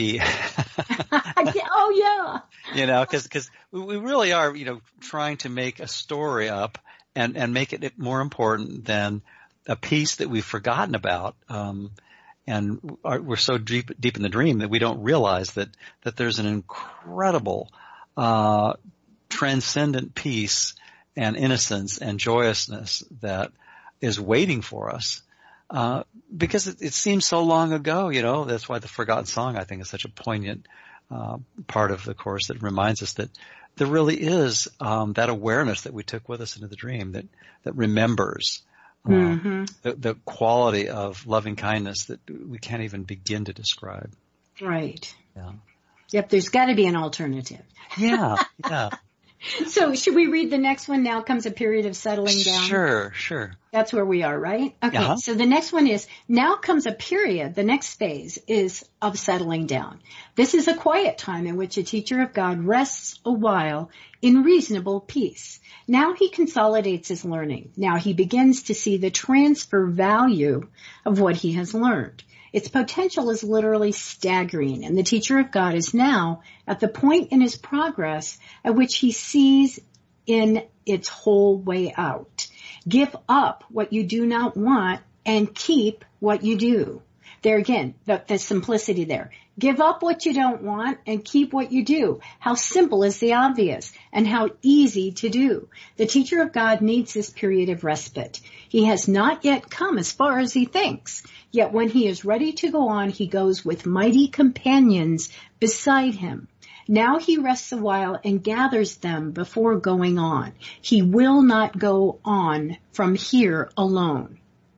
Oh yeah. You know, because we really are, you know, trying to make a story up and make it more important than a piece that we've forgotten about. And we're so deep in the dream that we don't realize that there's an incredible, transcendent peace and innocence and joyousness that is waiting for us, because it seems so long ago, you know. That's why the Forgotten Song, I think, is such a poignant part of the course that reminds us that there really is that awareness that we took with us into the dream that remembers the quality of loving kindness that we can't even begin to describe. Right. Yeah. Yep, there's got to be an alternative. Yeah. So should we read the next one? Now comes a period of settling down. Sure. That's where we are, right? Okay. So the next one is, now comes a period. The next phase is of settling down. This is a quiet time in which a teacher of God rests a while in reasonable peace. Now he consolidates his learning. Now he begins to see the transfer value of what he has learned. Its potential is literally staggering, and the teacher of God is now at the point in his progress at which he sees in its whole way out. Give up what you do not want and keep what you do. There again, the simplicity there. Give up what you don't want and keep what you do. How simple is the obvious, and how easy to do. The teacher of God needs this period of respite. He has not yet come as far as he thinks. Yet when he is ready to go on, he goes with mighty companions beside him. Now he rests a while and gathers them before going on. He will not go on from here alone.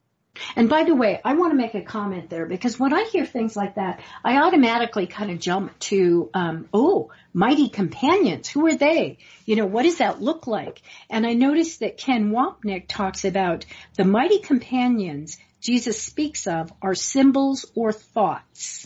And by the way, I want to make a comment there, because when I hear things like that, I automatically kind of jump to, mighty companions. Who are they? What does that look like? And I noticed that Ken Wapnick talks about the mighty companions Jesus speaks of are symbols or thoughts.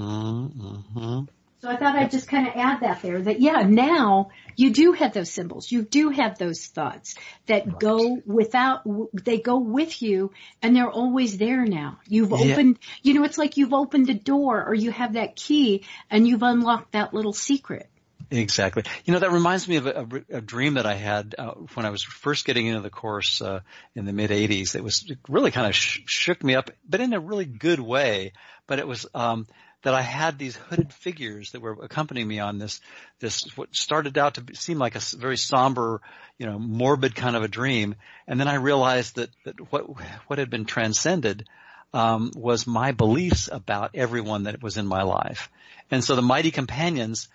So I thought I'd just kind of add that there, that now you do have those symbols. You do have those thoughts that go they go with you, and they're always there now. You've opened, it's like you've opened the door, or you have that key and you've unlocked that little secret. Exactly. That reminds me of a dream that I had when I was first getting into the course in the mid-'80s. It really kind of shook me up, but in a really good way. But it was that I had these hooded figures that were accompanying me on this what started out to seem like a very somber, morbid kind of a dream. And then I realized that what had been transcended was my beliefs about everyone that was in my life. And so the mighty companions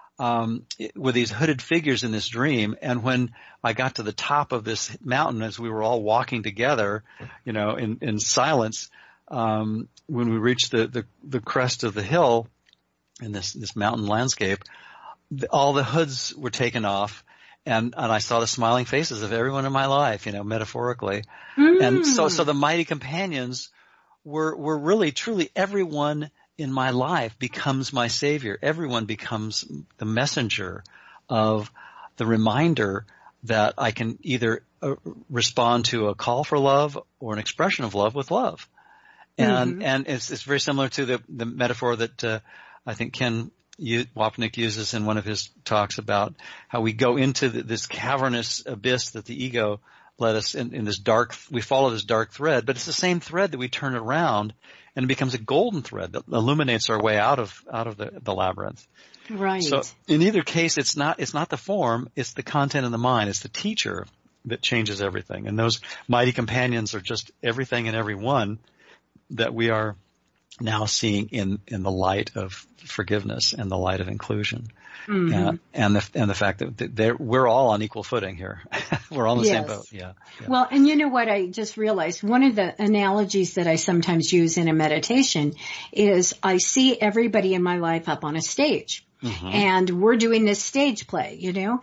were these hooded figures in this dream. And when I got to the top of this mountain, as we were all walking together, in silence, when we reached the crest of the hill in this mountain landscape, all the hoods were taken off, and I saw the smiling faces of everyone in my life, metaphorically. And so the mighty companions were really, truly everyone in my life becomes my savior. Everyone becomes the messenger of the reminder that I can either respond to a call for love or an expression of love with love. And it's very similar to the metaphor that I think Ken Wapnick uses in one of his talks about how we go into this cavernous abyss that the ego led us in this dark. We follow this dark thread, but it's the same thread that we turn around, and it becomes a golden thread that illuminates our way out of the labyrinth. Right. So in either case, it's not the form, it's the content of the mind. It's the teacher that changes everything. And those mighty companions are just everything and everyone that we are now seeing in the light of forgiveness and the light of inclusion. And the fact that we're all on equal footing here. We're all in the same boat. Yeah. Well, and you know what I just realized? One of the analogies that I sometimes use in a meditation is I see everybody in my life up on a stage. And we're doing this stage play,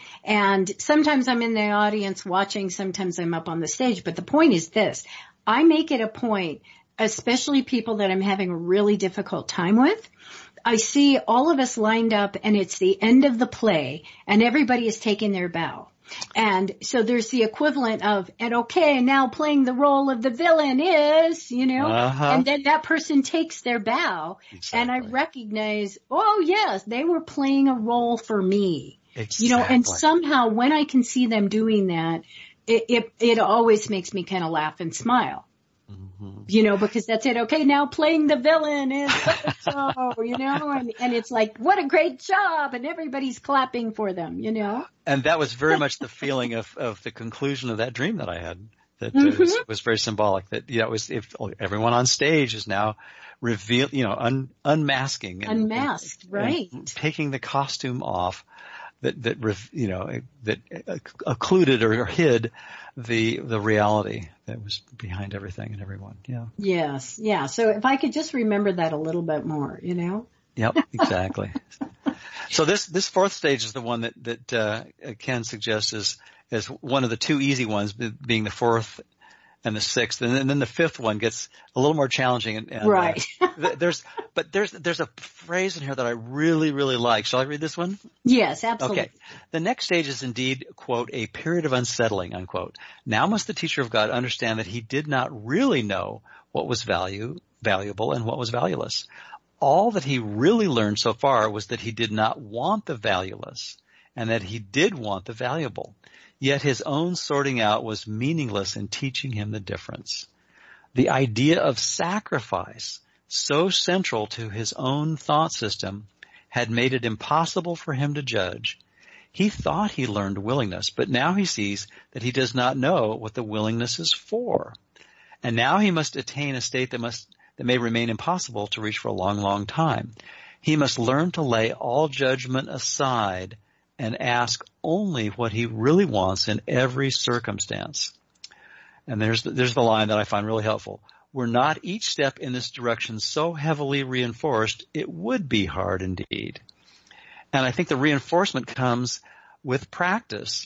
and sometimes I'm in the audience watching, sometimes I'm up on the stage. But the point is this: I make it a point, especially people that I'm having a really difficult time with, I see all of us lined up, and it's the end of the play, and everybody is taking their bow. And so there's the equivalent of, and okay, now playing the role of the villain is, and then that person takes their bow. Exactly. And I recognize, oh yes, they were playing a role for me. Exactly. And somehow when I can see them doing that, it always makes me kind of laugh and smile. Because that's it. Okay, now playing the villain is so, and it's like, what a great job, and everybody's clapping for them, And that was very much the feeling of the conclusion of that dream that I had. That was very symbolic. That it was if everyone on stage is now unmasking, unmasked, right? And taking the costume off that occluded or hid the reality that was behind everything and everyone. Yeah. Yes. Yeah. So if I could just remember that a little bit more, Yep. Exactly. So this fourth stage is the one that Ken suggests as one of the two easy ones, being the fourth and the sixth, and then the fifth one gets a little more challenging. And right. There's a phrase in here that I really, really like. Shall I read this one? Yes, absolutely. Okay. The next stage is indeed, quote, a period of unsettling, unquote. Now must the teacher of God understand that he did not really know what was valuable and what was valueless. All that he really learned so far was that he did not want the valueless and that he did want the valuable. Yet his own sorting out was meaningless in teaching him the difference. The idea of sacrifice, so central to his own thought system, had made it impossible for him to judge. He thought he learned willingness, but now he sees that he does not know what the willingness is for. And now he must attain a state that may remain impossible to reach for a long, long time. He must learn to lay all judgment aside and ask only what he really wants in every circumstance. And there's the line that I find really helpful. were not each step in this direction so heavily reinforced, it would be hard indeed. And I think the reinforcement comes with practice,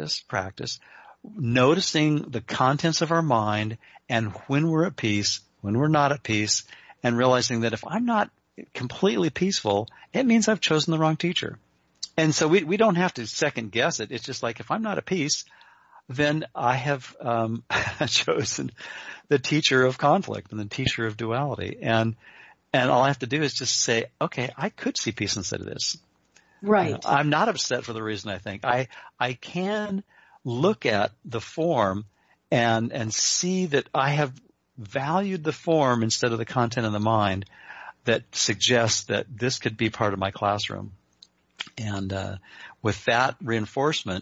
noticing the contents of our mind and when we're at peace, when we're not at peace, and realizing that if I'm not completely peaceful, it means I've chosen the wrong teacher. And so we don't have to second guess it. It's just like if I'm not at peace, then I have chosen the teacher of conflict and the teacher of duality. And all I have to do is just say, okay, I could see peace instead of this. Right. I'm not upset for the reason I think. I can look at the form and see that I have valued the form instead of the content of the mind that suggests that this could be part of my classroom. And with that reinforcement,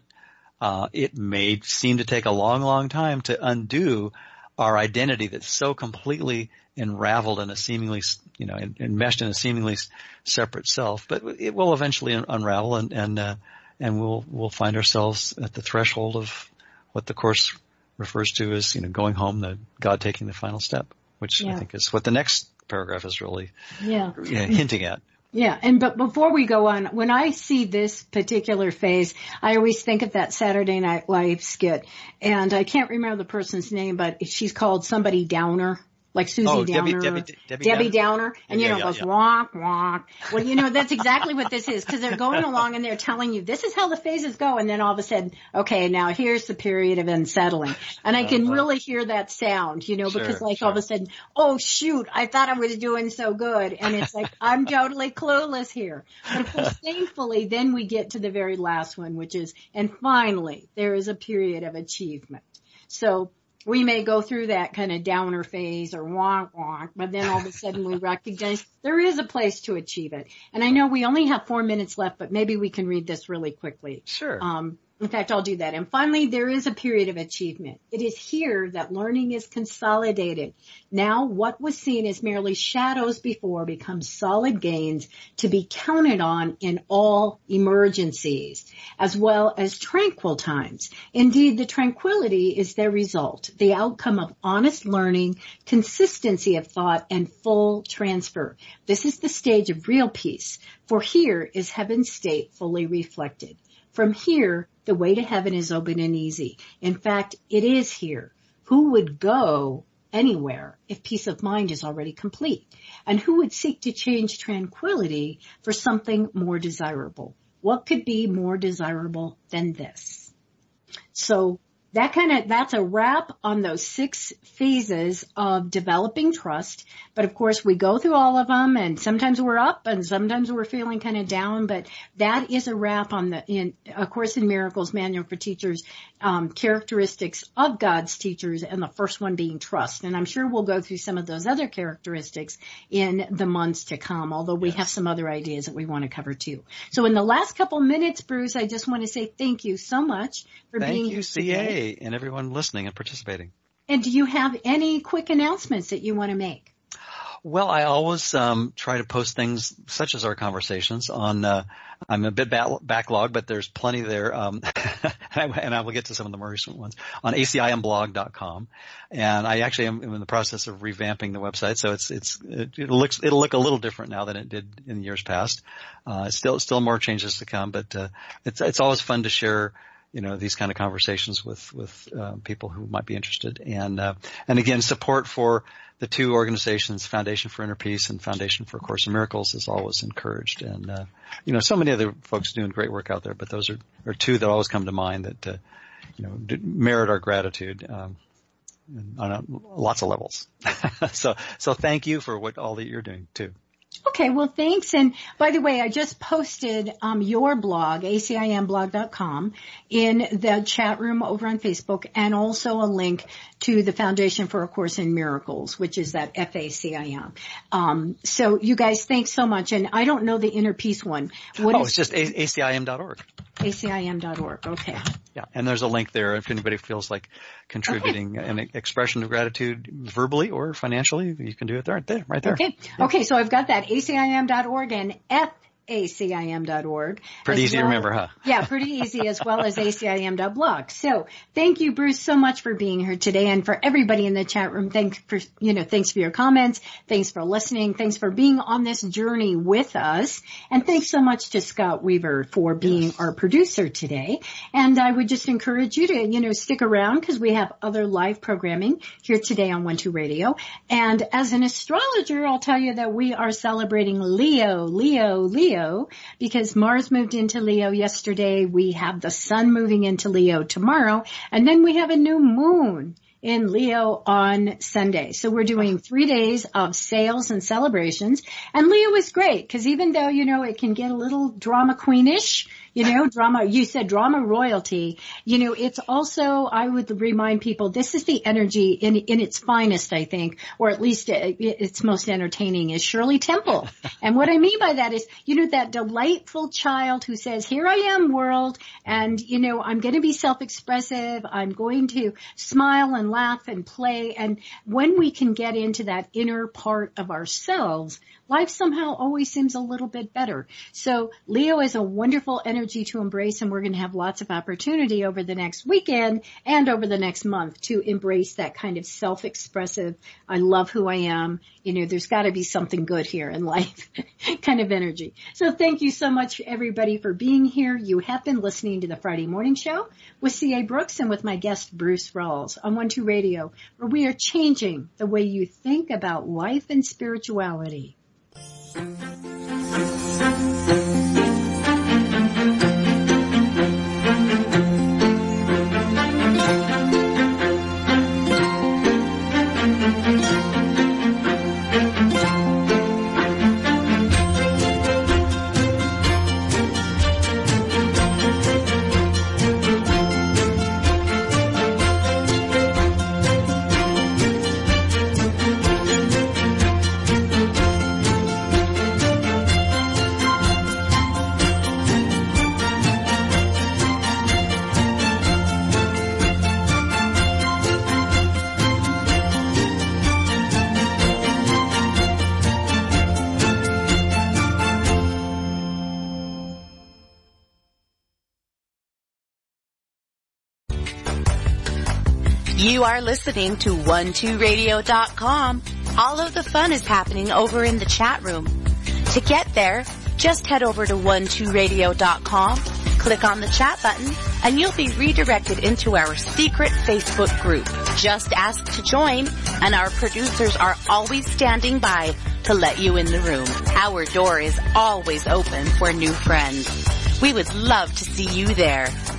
it may seem to take a long, long time to undo our identity that's so completely unraveled in a seemingly, enmeshed in a seemingly separate self. But it will eventually unravel, and we'll find ourselves at the threshold of what the Course refers to as, going home, the God taking the final step, which I think is what the next paragraph is really hinting at. Yeah, but before we go on, when I see this particular phase, I always think of that Saturday Night Live skit, and I can't remember the person's name, but she's called somebody Downer, like Susie Downer. Debbie Downer, and it goes wonk, wonk. Well, that's exactly what this is, because they're going along and they're telling you this is how the phases go, and then all of a sudden, okay, now here's the period of unsettling, and I can really hear that sound, because all of a sudden, oh shoot, I thought I was doing so good, and it's like I'm totally clueless here. But of course, thankfully, then we get to the very last one, which is, and finally, there is a period of achievement. So we may go through that kind of downer phase or wonk wonk, but then all of a sudden we recognize there is a place to achieve it. And I know we only have 4 minutes left, but maybe we can read this really quickly. Sure. In fact, I'll do that. And finally, there is a period of achievement. It is here that learning is consolidated. Now, what was seen as merely shadows before becomes solid gains to be counted on in all emergencies, as well as tranquil times. Indeed, the tranquility is their result, the outcome of honest learning, consistency of thought, and full transfer. This is the stage of real peace, for here is heaven's state fully reflected. From here, the way to heaven is open and easy. In fact, it is here. Who would go anywhere if peace of mind is already complete? And who would seek to change tranquility for something more desirable? What could be more desirable than this? So that's a wrap on those 6 phases of developing trust. But of course, we go through all of them, and sometimes we're up and sometimes we're feeling kind of down. But that is a wrap on A Course in Miracles Manual for Teachers, characteristics of God's teachers, and the first one being trust. And I'm sure we'll go through some of those other characteristics in the months to come, although we have some other ideas that we want to cover too. So in the last couple minutes, Bruce, I just want to say thank you so much for being here today. Thank you, CA. And everyone listening and participating. And do you have any quick announcements that you want to make? Well, I always try to post things such as our conversations on I'm a bit backlogged, but there's plenty there, and I will get to some of the more recent ones on acimblog.com. And I actually am in the process of revamping the website, so it'll look a little different now than it did in years past. Still more changes to come, but it's always fun to share these kind of conversations with people who might be interested. And again, support for the 2 organizations, Foundation for Inner Peace and Foundation for A Course in Miracles, is always encouraged. And, so many other folks doing great work out there, but those are 2 that always come to mind that, merit our gratitude, on lots of levels. So thank you for all that you're doing too. Okay, well, thanks. And by the way, I just posted your blog, acimblog.com, in the chat room over on Facebook, and also a link to the Foundation for A Course in Miracles, which is that FACIM. So you guys, thanks so much. And I don't know the Inner Peace one. It's just acim.org. acim.org. Okay. Yeah, and there's a link there if anybody feels like contributing an expression of gratitude verbally or financially. You can do it right there. Okay, so I've got that, acim.org and acim.org. Pretty easy to remember, huh? Yeah, pretty easy, as well as acim.blog. So thank you, Bruce, so much for being here today, and for everybody in the chat room. Thanks for your comments. Thanks for listening. Thanks for being on this journey with us. And thanks so much to Scott Weaver for being our producer today. And I would just encourage you to, stick around, because we have other live programming here today on 1-2 Radio. And as an astrologer, I'll tell you that we are celebrating Leo, because Mars moved into Leo yesterday. We have the sun moving into Leo tomorrow, and then we have a new moon in Leo on Sunday. So we're doing 3 days of sales and celebrations. And Leo is great, because even though, it can get a little drama queenish, drama, you said drama royalty, it's also, I would remind people, this is the energy in its finest, I think, or at least its most entertaining, is Shirley Temple. And what I mean by that is, that delightful child who says, here I am, world, and, I'm going to be self-expressive, I'm going to smile and laugh and play. And when we can get into that inner part of ourselves, life somehow always seems a little bit better. So Leo is a wonderful energy to embrace, and we're going to have lots of opportunity over the next weekend and over the next month to embrace that kind of self-expressive, I love who I am, there's got to be something good here in life kind of energy. So thank you so much, everybody, for being here. You have been listening to the Friday Morning Show with C.A. Brooks and with my guest, Bruce Rawls, on 1-2 Radio, where we are changing the way you think about life and spirituality. You are listening to 12radio.com. All of the fun is happening over in the chat room. To get there, just head over to 12radio.com, click on the chat button, and you'll be redirected into our secret Facebook group. Just ask to join, and our producers are always standing by to let you in the room. Our door is always open for new friends. We would love to see you there.